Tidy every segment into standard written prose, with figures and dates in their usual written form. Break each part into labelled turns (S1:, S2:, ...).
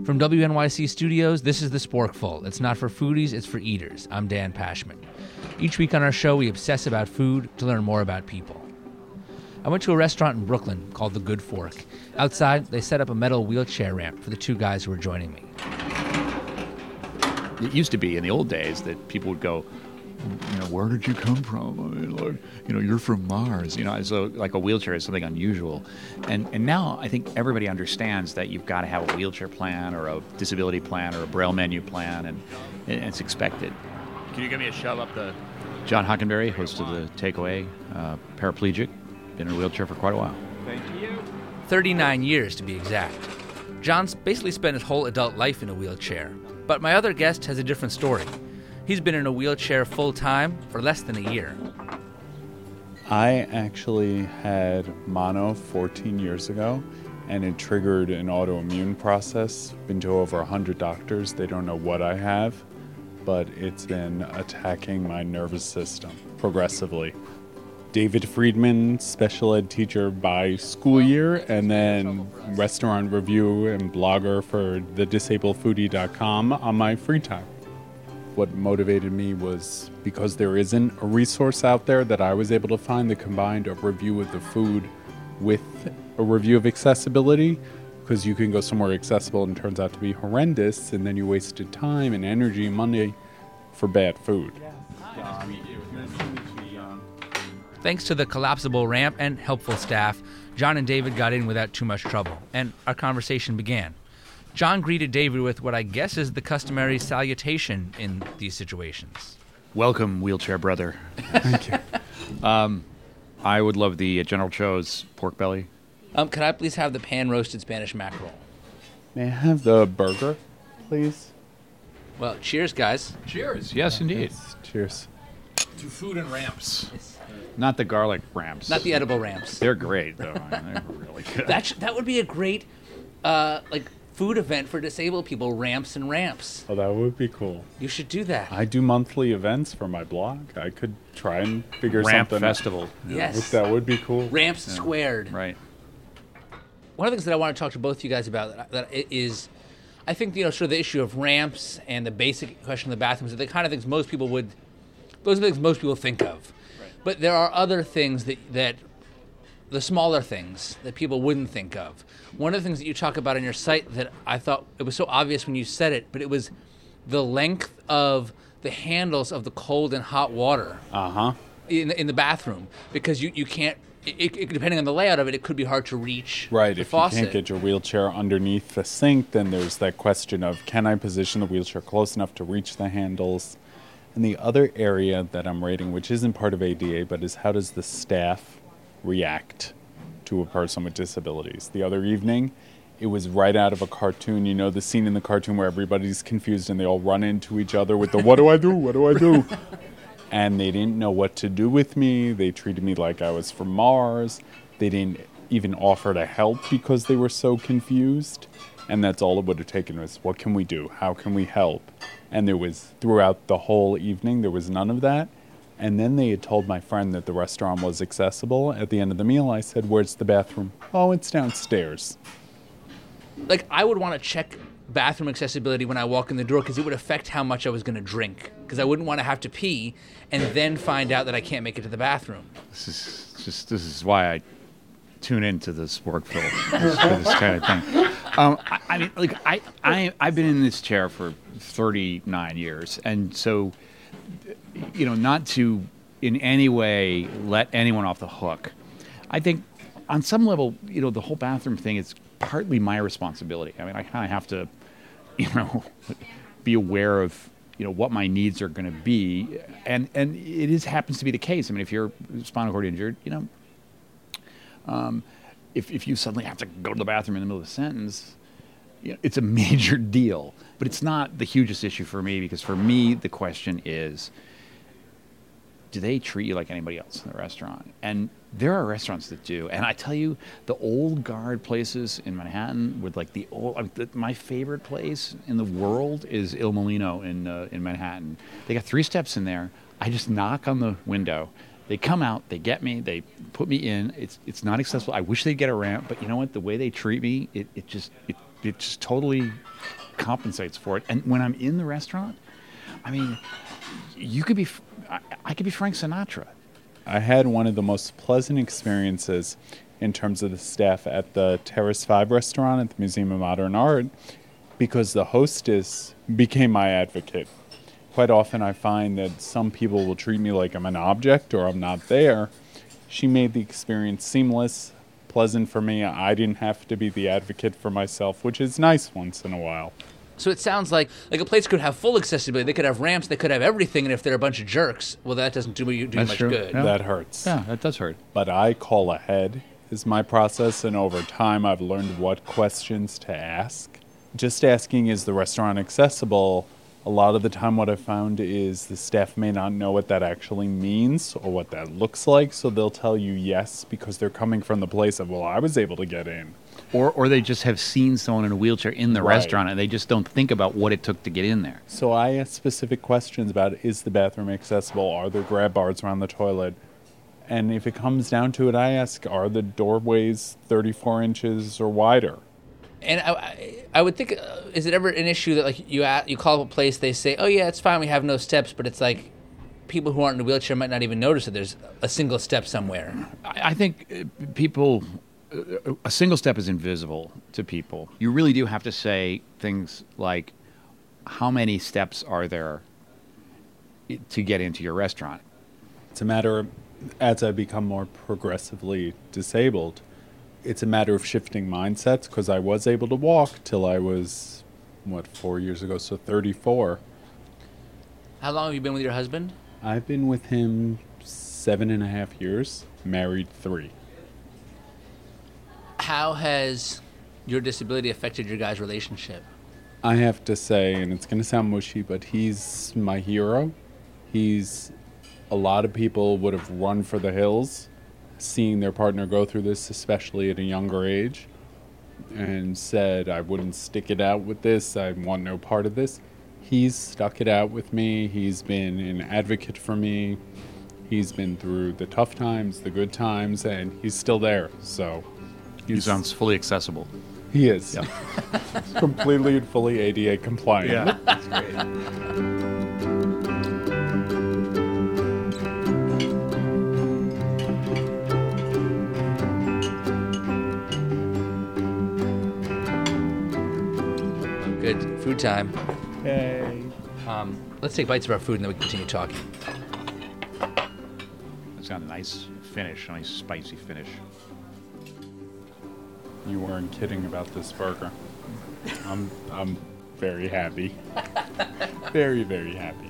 S1: From WNYC Studios, this is The Sporkful. It's not for foodies, it's for eaters. I'm Dan Pashman. Each week on our show, we obsess about food to learn more about people. I went to a restaurant in Brooklyn called The Good Fork. Outside, they set up a metal wheelchair ramp for the two guys who were joining me.
S2: It used to be in the old days that people would go, where did you come from? I mean, you're from Mars. So like a wheelchair is something unusual. And now I think everybody understands that you've got to have a wheelchair plan or a disability plan or a Braille menu plan, and it's expected. Can you give me a shove up the... John Hockenberry, host of The Takeaway, paraplegic, been in a wheelchair for quite a while.
S3: Thank you.
S1: 39 years, to be exact. John's basically spent his whole adult life in a wheelchair. But my other guest has a different story. He's been in a wheelchair full-time for less than a year.
S4: I actually had mono 14 years ago, and it triggered an autoimmune process. Been to over 100 doctors. They don't know what I have, but it's been attacking my nervous system progressively. David Friedman, special ed teacher by school year, and then restaurant review and blogger for thedisabledfoodie.com on my free time. What motivated me was because there isn't a resource out there that I was able to find that combined a review of the food with a review of accessibility, because you can go somewhere accessible and it turns out to be horrendous, and then you wasted time and energy and money for bad food.
S1: Thanks to the collapsible ramp and helpful staff, John and David got in without too much trouble, and our conversation began. John greeted David with what I guess is the customary salutation in these situations.
S2: Welcome, wheelchair brother.
S4: Thank you.
S2: I would love the General Cho's pork belly.
S1: Can I please have the pan-roasted Spanish mackerel?
S4: May I have the burger, please?
S1: Well, cheers, guys.
S2: Cheers. Yes, indeed.
S4: Yes, cheers.
S2: To food and ramps. Not the garlic ramps.
S1: Not the edible ramps.
S2: They're great, though. They're really good.
S1: That would be a great, food event for disabled people, ramps and ramps.
S4: Oh, that would be cool.
S1: You should do that.
S4: I do monthly events for my blog. I could try and figure
S2: Ramp
S4: something
S2: festival.
S1: Yes.
S4: That would be cool.
S1: Ramps squared.
S2: Right.
S1: One of the things that I want to talk to both of you guys about that is, I think, sort of the issue of ramps and the basic question of the bathrooms are the kind of things most people think of. Right. But there are other things that the smaller things that people wouldn't think of. One of the things that you talk about on your site that I thought it was so obvious when you said it, but it was the length of the handles of the cold and hot water in the bathroom, because you can't, depending on the layout of it, it could be hard to reach the faucet.
S4: If you can't get your wheelchair underneath the sink, then there's that question of, can I position the wheelchair close enough to reach the handles? And the other area that I'm rating, which isn't part of ADA, but is how does the staff react to a person with disabilities? The other evening, it was right out of a cartoon. You know the scene in the cartoon where everybody's confused and they all run into each other with the, what do I do? What do I do? And they didn't know what to do with me. They treated me like I was from Mars. They didn't even offer to help because they were so confused. And that's all it would have taken was, what can we do? How can we help? And there was, throughout the whole evening, there was none of that. And then they had told my friend that the restaurant was accessible. At the end of the meal, I said, where's the bathroom? Oh, it's downstairs.
S1: I would want to check bathroom accessibility when I walk in the door, because it would affect how much I was going to drink. Because I wouldn't want to have to pee and then find out that I can't make it to the bathroom.
S2: This is why I tune into the Sporkful for this kind of thing. I've been in this chair for 39 years, and so, not to in any way let anyone off the hook. I think on some level, the whole bathroom thing is partly my responsibility. I mean, I kind of have to, be aware of, what my needs are going to be. And it happens to be the case. I mean, if you're spinal cord injured, if you suddenly have to go to the bathroom in the middle of a sentence, it's a major deal. But it's not the hugest issue for me, because for me, the question is, do they treat you like anybody else in the restaurant? And there are restaurants that do. And I tell you, the old guard places in Manhattan with my favorite place in the world is Il Molino in Manhattan. They got 3 steps in there. I just knock on the window. They come out, they get me, they put me in. It's not accessible. I wish they'd get a ramp, but you know what? The way they treat me, it it just totally compensates for it. And when I'm in the restaurant, I mean, I could be Frank Sinatra.
S4: I had one of the most pleasant experiences in terms of the staff at the Terrace 5 restaurant at the Museum of Modern Art because the hostess became my advocate. Quite often I find that some people will treat me like I'm an object or I'm not there. She made the experience seamless, pleasant for me. I didn't have to be the advocate for myself, which is nice once in a while.
S1: So it sounds like a place could have full accessibility. They could have ramps. They could have everything. And if they're a bunch of jerks, well, that doesn't do
S2: That's
S1: much
S2: true.
S1: good.
S2: Yeah.
S4: That hurts.
S2: Yeah, that does hurt.
S4: But I call ahead is my process, and over time I've learned what questions to ask. Just asking, is the restaurant accessible? A lot of the time what I've found is the staff may not know what that actually means or what that looks like, so they'll tell you yes because they're coming from the place of, well, I was able to get in.
S2: Or they just have seen someone in a wheelchair in the
S4: Right.
S2: restaurant and they just don't think about what it took to get in there.
S4: So I ask specific questions about, is the bathroom accessible? Are there grab bars around the toilet? And if it comes down to it, I ask, are the doorways 34 inches or wider?
S1: And I would think, is it ever an issue that like you call up a place, they say, oh yeah, it's fine, we have no steps, but it's like people who aren't in a wheelchair might not even notice that there's a single step somewhere.
S2: I think people, a single step is invisible to people. You really do have to say things like, how many steps are there to get into your restaurant?
S4: It's a matter of, as I become more progressively disabled, it's a matter of shifting mindsets because I was able to walk till I was, 4 years ago, so 34.
S1: How long have you been with your husband?
S4: I've been with him 7.5 years, married 3.
S1: How has your disability affected your guys' relationship?
S4: I have to say, and it's going to sound mushy, but he's my hero. A lot of people would have run for the hills seeing their partner go through this, especially at a younger age, and said, I wouldn't stick it out with this. I want no part of this. He's stuck it out with me. He's been an advocate for me. He's been through the tough times, the good times, and he's still there. So
S2: He sounds fully accessible.
S4: he is.
S2: Yeah.
S4: Completely and fully ADA compliant.
S2: That's great.
S1: Good. Food time.
S4: Hey.
S1: Let's take bites of our food and then we continue talking.
S2: It's got a nice finish, a nice spicy finish.
S4: You weren't kidding about this burger. I'm very happy. Very, very happy.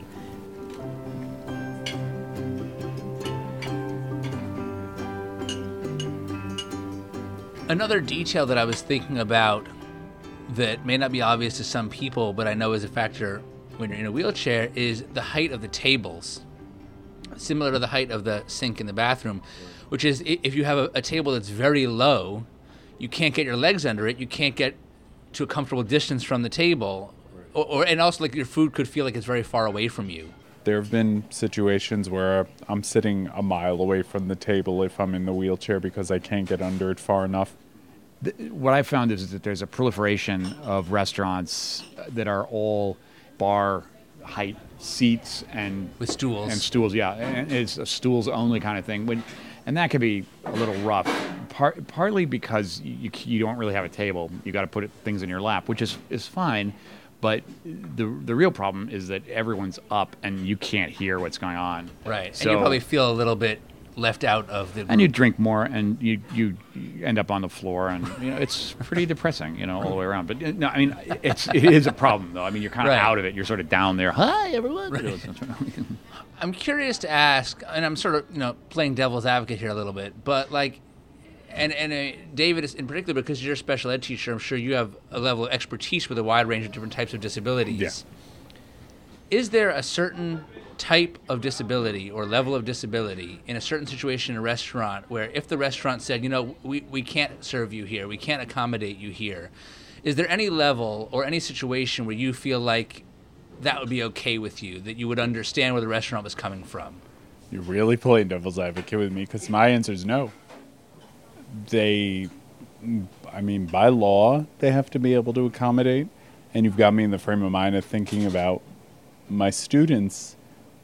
S1: Another detail that I was thinking about that may not be obvious to some people, but I know is a factor when you're in a wheelchair, is the height of the tables. Similar to the height of the sink in the bathroom, which is if you have a table that's very low, you can't get your legs under it, you can't get to a comfortable distance from the table, and also like your food could feel like it's very far away from you.
S4: There have been situations where I'm sitting a mile away from the table if I'm in the wheelchair because I can't get under it far enough.
S2: What I found is that there's a proliferation of restaurants that are all bar height seats and
S1: With stools.
S2: And stools, yeah, and it's a stools only kind of thing. And that could be a little rough, partly because you don't really have a table. You got to put things in your lap, which is fine. But the real problem is that everyone's up and you can't hear what's going on.
S1: Right,
S2: So,
S1: and you probably feel a little bit left out of the group.
S2: and you drink more, and you end up on the floor, and it's pretty depressing, all the way around. But no, I mean, it is a problem, though. I mean, you're kind of
S1: Right.
S2: out of it. You're sort of down there. Hi, everyone.
S1: I'm curious to ask, and I'm sort of playing devil's advocate here a little bit, but like, and David is in particular, because you're a special ed teacher, I'm sure you have a level of expertise with a wide range of different types of disabilities.
S4: Yeah.
S1: Is there a certain type of disability or level of disability in a certain situation in a restaurant where if the restaurant said, we can't serve you here, we can't accommodate you here, is there any level or any situation where you feel like that would be okay with you, that you would understand where the restaurant was coming from?
S4: You're really playing devil's advocate with me because my answer is no. I mean, by law, they have to be able to accommodate. And you've got me in the frame of mind of thinking about my students.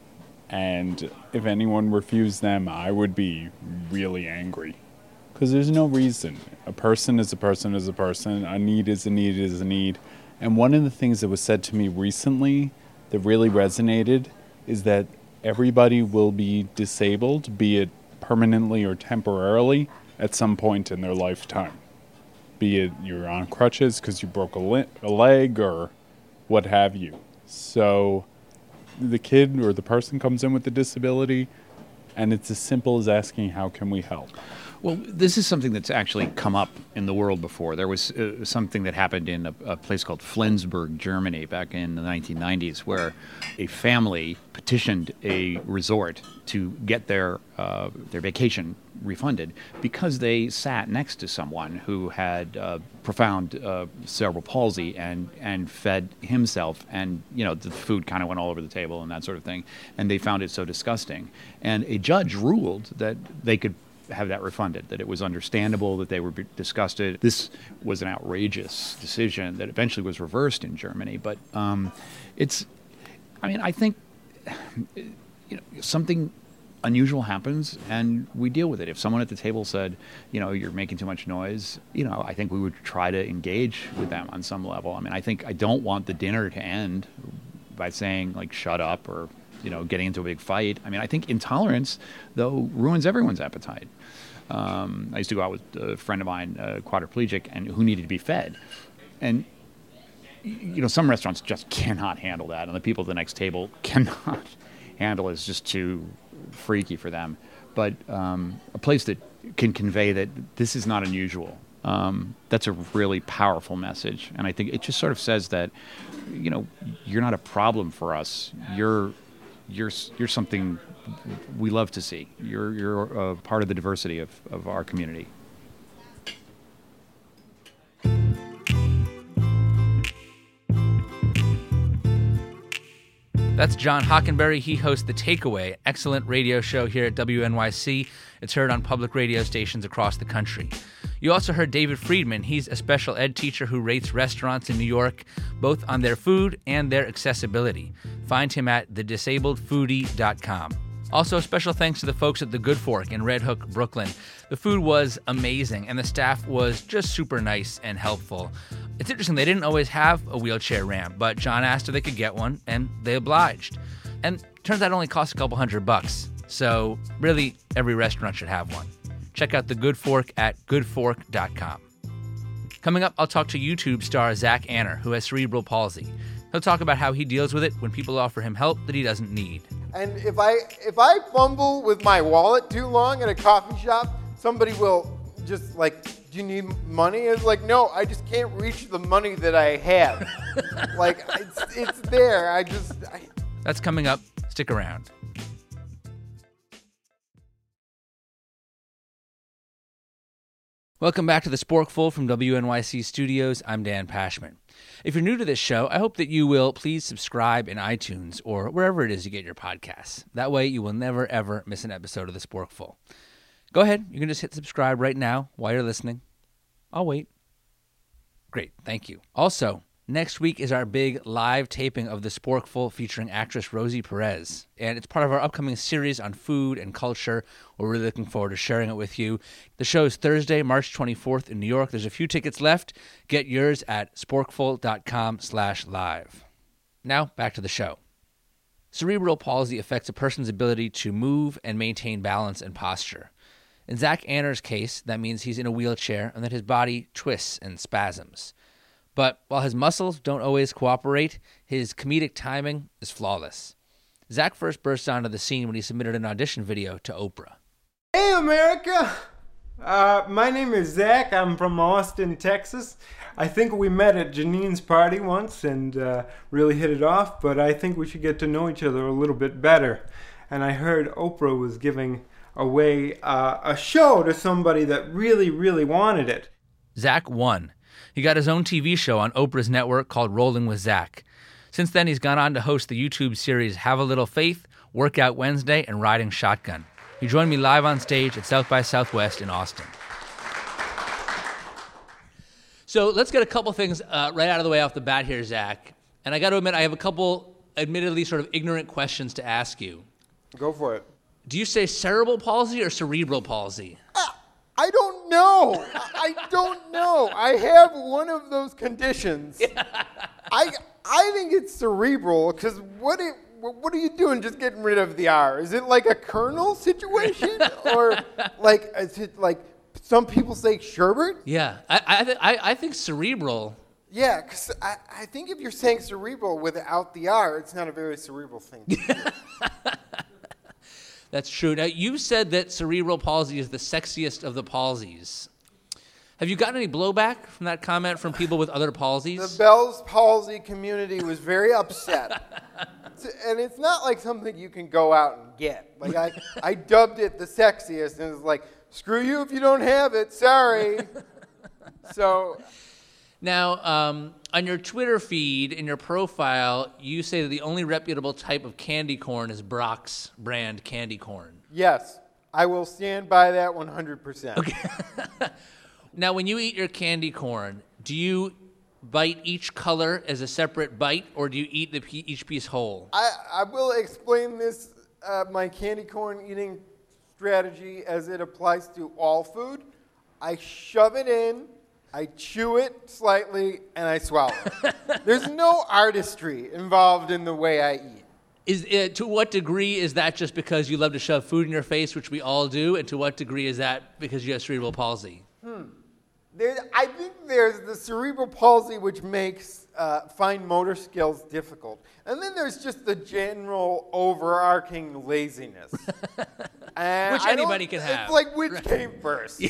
S4: And if anyone refused them, I would be really angry. Because there's no reason. A person is a person is a person. A need is a need is a need. And one of the things that was said to me recently that really resonated is that everybody will be disabled, be it permanently or temporarily, at some point in their lifetime. Be it you're on crutches because you broke a leg or what have you. So the kid or the person comes in with a disability, and it's as simple as asking, how can we help?
S2: Well, this is something that's actually come up in the world before. There was something that happened in a place called Flensburg, Germany, back in the 1990s, where a family petitioned a resort to get their vacation refunded because they sat next to someone who had profound cerebral palsy and fed himself, and the food kind of went all over the table and that sort of thing, and they found it so disgusting. And a judge ruled that they could have that refunded, that it was understandable that they were disgusted. This was an outrageous decision that eventually was reversed in Germany. But I think something unusual happens and we deal with it. If someone at the table said, you're making too much noise, I think we would try to engage with them on some level. I mean, I don't want the dinner to end by saying, like, shut up or getting into a big fight. I mean, I think intolerance, though, ruins everyone's appetite. I used to go out with a friend of mine, quadriplegic, and who needed to be fed. And, some restaurants just cannot handle that, and the people at the next table cannot handle it. It's just too freaky for them. But a place that can convey that this is not unusual, that's a really powerful message. And I think it just sort of says that, you're not a problem for us. You're something we love to see. You're a part of the diversity of our community.
S1: That's John Hockenberry. He hosts The Takeaway, excellent radio show here at WNYC. It's heard on public radio stations across the country. You also heard David Friedman. He's a special ed teacher who rates restaurants in New York, both on their food and their accessibility. Find him at thedisabledfoodie.com. Also, special thanks to the folks at the Good Fork in Red Hook, Brooklyn. The food was amazing, and the staff was just super nice and helpful. It's interesting, they didn't always have a wheelchair ramp, but John asked if they could get one, and they obliged. And turns out it only costs a couple $100, so really every restaurant should have one. Check out the Good Fork at goodfork.com. Coming up, I'll talk to YouTube star Zach Anner, who has cerebral palsy. He'll talk about how he deals with it when people offer him help that he doesn't need.
S3: And if I fumble with my wallet too long at a coffee shop, somebody will just like, do you need money? It's like, no, I just can't reach the money that I have. Like, it's there.
S1: That's coming up. Stick around. Welcome back to The Sporkful from WNYC Studios. I'm Dan Pashman. If you're new to this show, I hope that you will please subscribe in iTunes or wherever it is you get your podcasts. That way you will never, ever miss an episode of The Sporkful. Go ahead. You can just hit subscribe right now while you're listening. I'll wait. Great. Thank you. Also, next week is our big live taping of The Sporkful featuring actress Rosie Perez. And it's part of our upcoming series on food and culture. We're really looking forward to sharing it with you. The show is Thursday, March 24th in New York. There's a few tickets left. Get yours at sporkful.com/live. Now, back to the show. Cerebral palsy affects a person's ability to move and maintain balance and posture. In Zach Anner's case, that means he's in a wheelchair and that his body twists and spasms. But while his muscles don't always cooperate, his comedic timing is flawless. Zach first burst onto the scene when he submitted an audition video to Oprah.
S3: Hey, America! My name is Zach. I'm from Austin, Texas. I think we met at Janine's party once and really hit it off, but I think we should get to know each other a little bit better. And I heard Oprah was giving away a show to somebody that really, really wanted it.
S1: Zach won. He got his own TV show on Oprah's network called Rolling with Zach. Since then, he's gone on to host the YouTube series Have a Little Faith, Workout Wednesday, and Riding Shotgun. He joined me live on stage at South by Southwest in Austin. So let's get a couple things right out of the way off the bat here, Zach. And I got to admit, I have a couple admittedly sort of ignorant questions to ask you.
S3: Go for it.
S1: Do you say cerebral palsy or cerebral palsy?
S3: I don't know. I don't know. I have one of those conditions. I think it's cerebral because what are you doing just getting rid of the R? Is it like a kernel situation? Or like, is it like some people say sherbet?
S1: Yeah, I think cerebral.
S3: Yeah, because I think if you're saying cerebral without the R, it's not a very cerebral thing to do.
S1: That's true. Now, you said that cerebral palsy is the sexiest of the palsies. Have you gotten any blowback from that comment from people with other palsies?
S3: The Bell's palsy community was very upset. And it's not like something you can go out and get. Like I dubbed it the sexiest, and it's like, screw you if you don't have it, sorry. So...
S1: Now, on your Twitter feed, in your profile, you say that the only reputable type of candy corn is Brock's brand candy corn.
S3: Yes, I will stand by that 100%.
S1: Okay. Now, when you eat your candy corn, do you bite each color as a separate bite, or do you eat each piece whole?
S3: I will explain this, my candy corn eating strategy as it applies to all food. I shove it in, I chew it slightly, and I swallow it. There's no artistry involved in the way I eat.
S1: To what degree is that just because you love to shove food in your face, which we all do, and to what degree is that because you have cerebral palsy?
S3: I think there's the cerebral palsy, which makes fine motor skills difficult. And then there's just the general overarching laziness.
S1: Which anybody can have.
S3: It's like, which came first?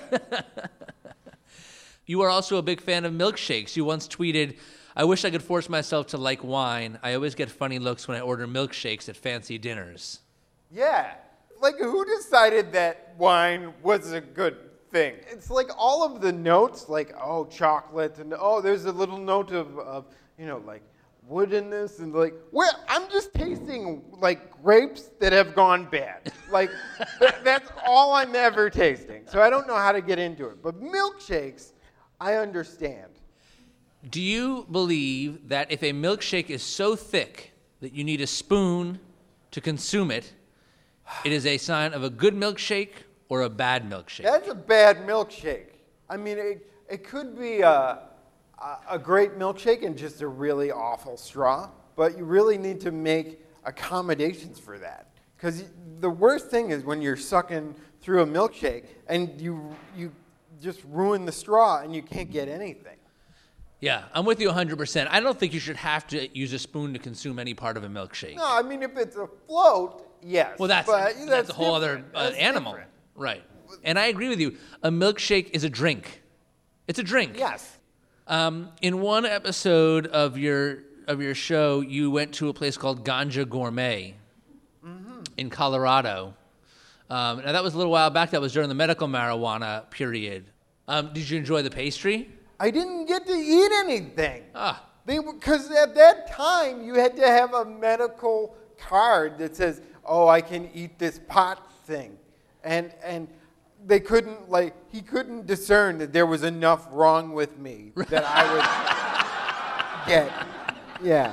S1: You are also a big fan of milkshakes. You once tweeted, "I wish I could force myself to like wine. I always get funny looks when I order milkshakes at fancy dinners."
S3: Yeah. Like, who decided that wine was a good thing? It's like all of the notes, like, oh, chocolate, and oh, there's a little note of like woodenness, and like, I'm just tasting, like, grapes that have gone bad. Like, that's all I'm ever tasting. So I don't know how to get into it. But milkshakes, I understand.
S1: Do you believe that if a milkshake is so thick that you need a spoon to consume it, it is a sign of a good milkshake or a bad milkshake?
S3: That's a bad milkshake. I mean, it could be a great milkshake and just a really awful straw, but you really need to make accommodations for that. Because the worst thing is when you're sucking through a milkshake and you just ruin the straw and you can't get anything.
S1: Yeah, I'm with you 100%. I don't think you should have to use a spoon to consume any part of a milkshake.
S3: No, I mean, if it's a float, yes.
S1: Well, that's a whole other animal.
S3: Different.
S1: Right. And I agree with you. A milkshake is a drink. It's a drink.
S3: Yes.
S1: In one episode of your show, you went to a place called Ganja Gourmet in Colorado. Now, that was a little while back. That was during the medical marijuana period. Did you enjoy the pastry?
S3: I didn't get to eat anything.
S1: Ah.
S3: Because at that time, you had to have a medical card that says, oh, I can eat this pot thing. And they couldn't, he couldn't discern that there was enough wrong with me that I would get. Yeah.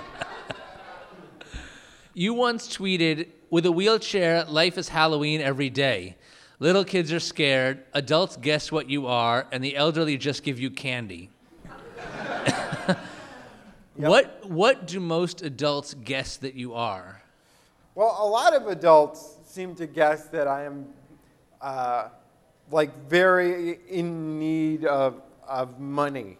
S1: You once tweeted, "With a wheelchair, life is Halloween every day. Little kids are scared, adults guess what you are, and the elderly just give you candy." Yep. What do most adults guess that you are?
S3: Well, a lot of adults seem to guess that I am very in need of money.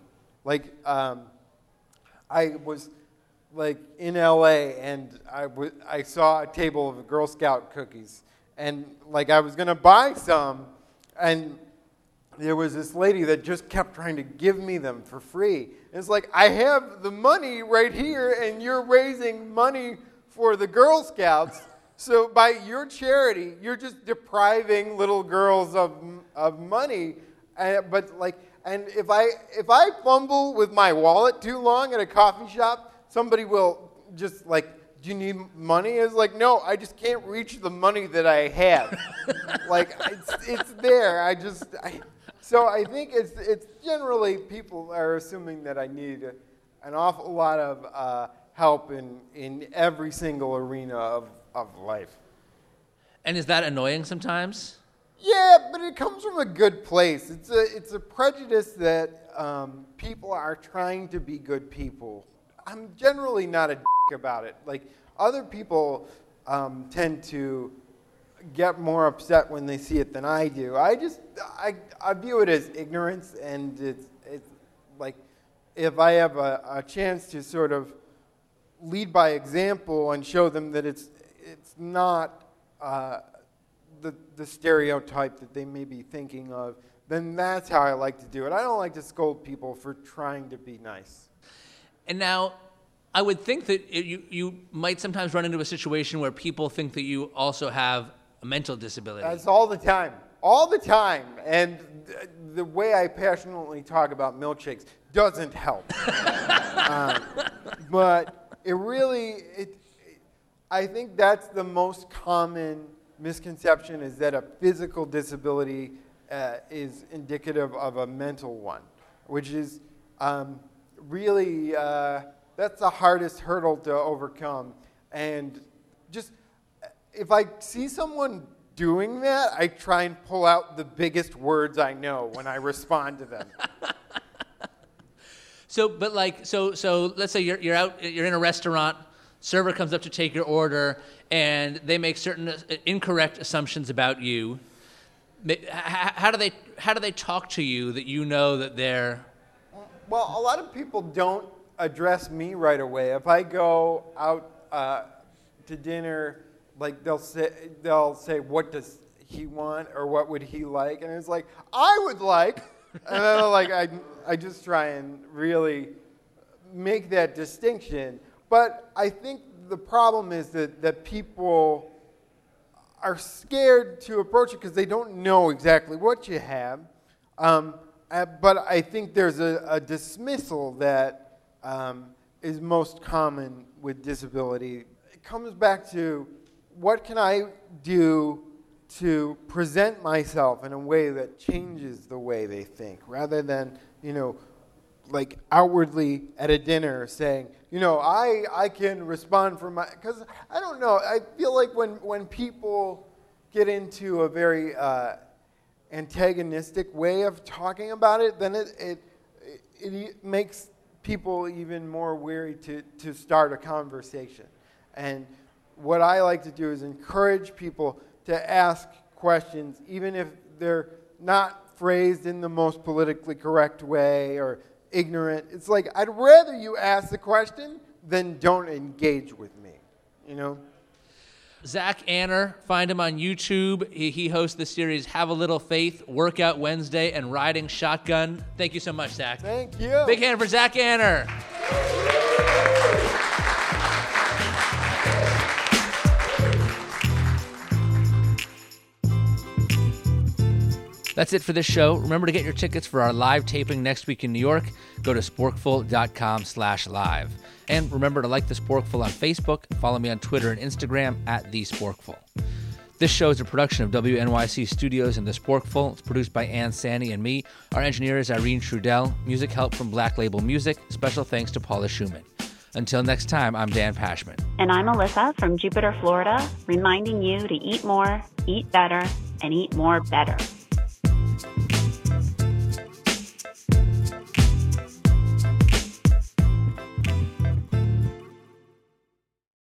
S3: I was in LA and I saw a table of Girl Scout cookies and I was gonna buy some, and there was this lady that just kept trying to give me them for free. And it's like, I have the money right here and you're raising money for the Girl Scouts. So by your charity, you're just depriving little girls of money. And if I fumble with my wallet too long at a coffee shop, somebody will just do you need money? It's like, no, I just can't reach the money that I have. It's there. So I think it's generally people are assuming that I need an awful lot of help in every single arena of life.
S1: And is that annoying sometimes?
S3: Yeah, but it comes from a good place. It's a prejudice that people are trying to be good people. I'm generally not a dick about it. Like, other people tend to get more upset when they see it than I do. I view it as ignorance, and it's like, if I have a chance to sort of lead by example and show them that it's not the stereotype that they may be thinking of, then that's how I like to do it. I don't like to scold people for trying to be nice.
S1: And now, I would think that you might sometimes run into a situation where people think that you also have a mental disability.
S3: That's all the time. All the time. And the way I passionately talk about milkshakes doesn't help. But it really, I think that's the most common misconception, is that a physical disability is indicative of a mental one, which is really, that's the hardest hurdle to overcome. And just, if I see someone doing that, I try and pull out the biggest words I know when I respond to them.
S1: So let's say you're out, you're in a restaurant, server comes up to take your order, and they make certain incorrect assumptions about you. How do they talk to you that you know that they're...
S3: Well, a lot of people don't address me right away. If I go out to dinner, like they'll say, what does he want, or what would he like? And it's like, I would like, and then like I just try and really make that distinction. But I think the problem is that people are scared to approach it because they don't know exactly what you have. But I think there's a dismissal that is most common with disability. It comes back to, what can I do to present myself in a way that changes the way they think, rather than, like outwardly at a dinner saying, I can respond for my, because I don't know, I feel like when people get into a very antagonistic way of talking about it, then it makes people even more weary to start a conversation. And what I like to do is encourage people to ask questions, even if they're not phrased in the most politically correct way or ignorant. It's like, I'd rather you ask the question than don't engage with me,
S1: Zach Anner, find him on YouTube. He hosts the series Have a Little Faith, Workout Wednesday, and Riding Shotgun. Thank you so much, Zach.
S3: Thank you.
S1: Big hand for Zach Anner. That's it for this show. Remember to get your tickets for our live taping next week in New York. Go to sporkful.com/live. And remember to like The Sporkful on Facebook. Follow me on Twitter and Instagram @TheSporkful. This show is a production of WNYC Studios and The Sporkful. It's produced by Ann Sani and me. Our engineer is Irene Trudell. Music help from Black Label Music. Special thanks to Paula Schumann. Until next time, I'm Dan Pashman.
S5: And I'm Alyssa from Jupiter, Florida, reminding you to eat more, eat better, and eat more better.